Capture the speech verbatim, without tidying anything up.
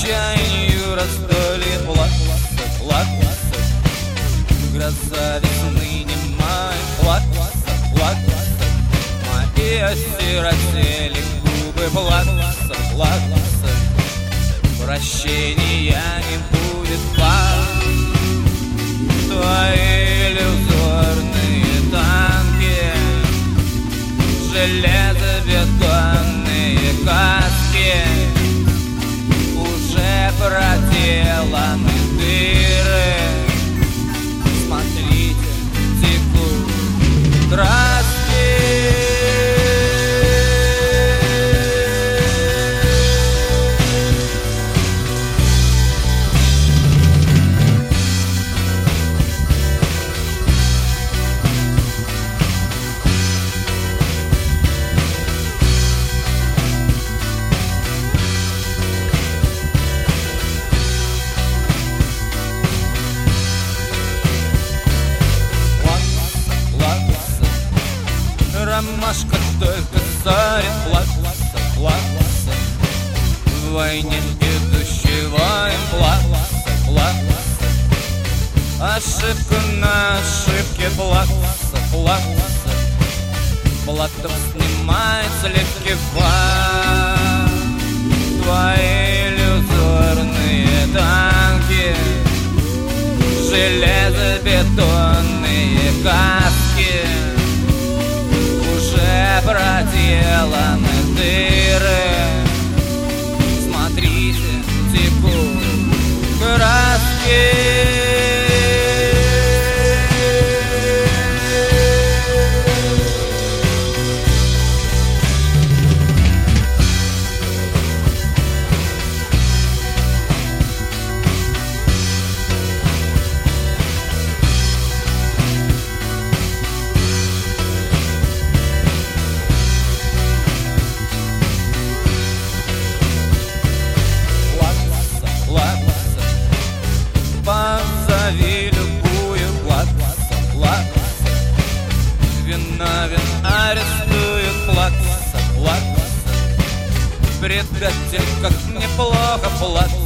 отчаянию раздолье плакса, плакса. Гроза весны немая, плакса, плакса. Мои осиротели губы, плакса, плакса. Прощения не будет вам. Твои иллюзорные танки, железобетонные каски уже проделаны дыры. Смотрите, текут краски. Ромашка только зарит, плакса, плакса. В войне идущий воин, плакса, плакса. Ошибка на ошибке, плакса, плакса. Платов снимает сливки вам. Твои иллюзорные танки, железобетонные каски проделаны дыры. Смотрите, текут краски. Позови любую, плакса, плакса. Виновен арестуют, плакса, плакса. Предатель, как неплохо, плакса.